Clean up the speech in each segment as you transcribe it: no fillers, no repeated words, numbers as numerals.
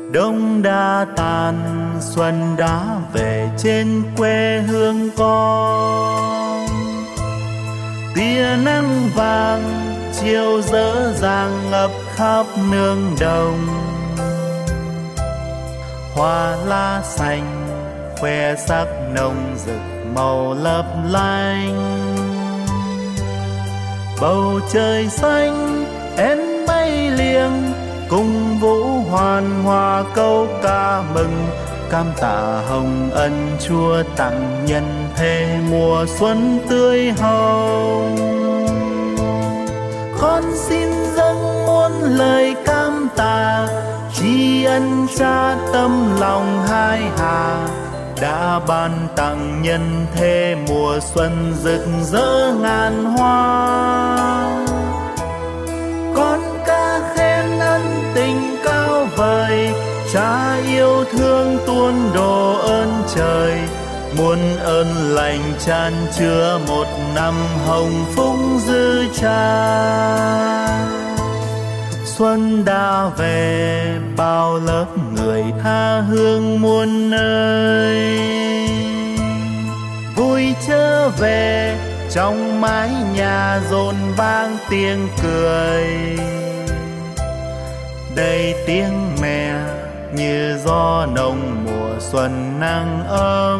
Đông đã tàn, xuân đã về trên quê hương con. Tia nắng vàng chiều dở dàng ngập khắp nương đồng. Hoa lá xanh khoe sắc nồng rực màu lấp lánh. Bầu trời xanh én mây liêng, cùng vũ hoàn hòa câu ca mừng. Cam tạ hồng ân Chúa tặng nhân thế mùa xuân tươi hồng. Con xin dâng muôn lời cam tạ, tri ân Cha tâm lòng hai hà, đã ban tặng nhân thế mùa xuân rực rỡ ngàn hoa. Con ca khen ân tình cao vời, Cha yêu thương tuôn đổ ơn trời. Muôn ơn lành chan chứa một năm hồng phúc dư tràn. Xuân đã về, bao lớp người tha hương muôn nơi. Vui trở về, trong mái nhà rộn vang tiếng cười. Đầy tiếng mẹ như gió nồng mùa xuân nắng ấm.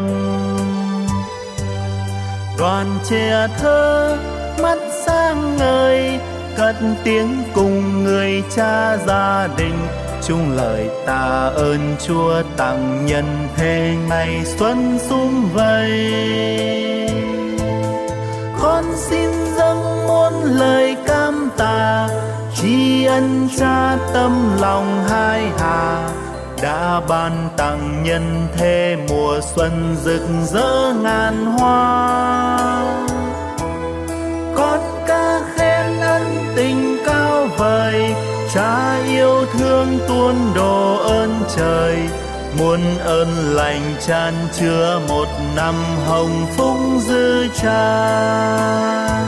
Đoàn trẻ thơ mắt sáng ngời, cất tiếng cùng người cha gia đình. Chung lời tạ ơn Chúa tặng nhân thế ngày xuân sum vầy. Con xin dâng muôn lời cam tạ, tri ân Cha tâm lòng hai hà, đã ban tặng nhân thế mùa xuân rực rỡ ngàn hoa. Con ca khen ân tình cao vời, Cha yêu thương tuôn đổ ơn trời. Muôn ơn lành chan chứa một năm hồng phúc dư tràn.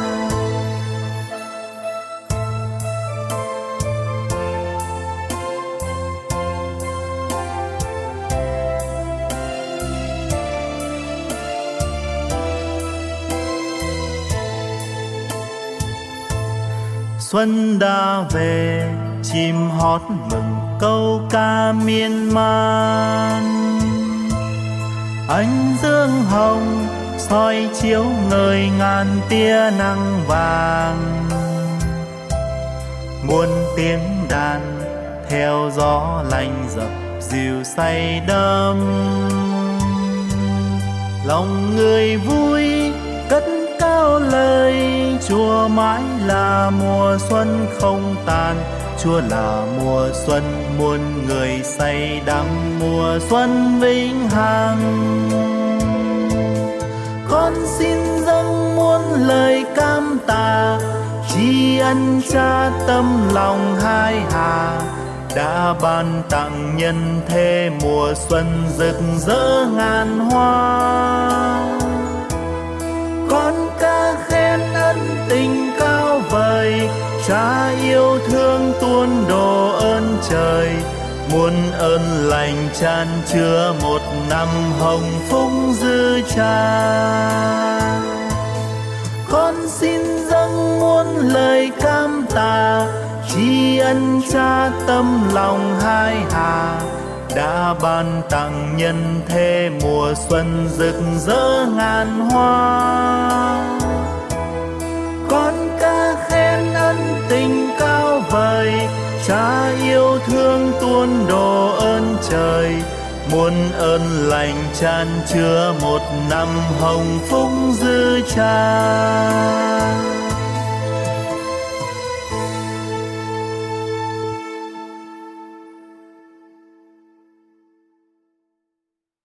Xuân đã về, chim hót mừng câu ca miên man. Ánh dương hồng soi chiếu ngời ngàn tia nắng vàng. Muôn tiếng đàn theo gió lành dập dịu say đắm. Lòng người vui cất cao lời, Chúa mãi là mùa xuân không tàn. Chúa là mùa xuân muôn người say đắm, mùa xuân vĩnh hằng. Con xin dâng muôn lời cam tạ, tri ân Cha tâm lòng hai hà, đã ban tặng nhân thế mùa xuân rực rỡ ngàn hoa. Con ca khen ân tình cao vời, Cha yêu thương tuôn đổ ơn trời. Muôn ơn lành chan chứa một năm hồng phúc dư tràn. Con xin dâng muôn lời cam tạ, tri ân Cha tâm lòng hai hà, đã ban tặng nhân thế mùa xuân rực rỡ ngàn hoa. Con ca khen ân tình cao vời, Cha yêu thương tuôn đổ ơn trời. Muôn ơn lành chan chứa một năm hồng phúc dư tràn.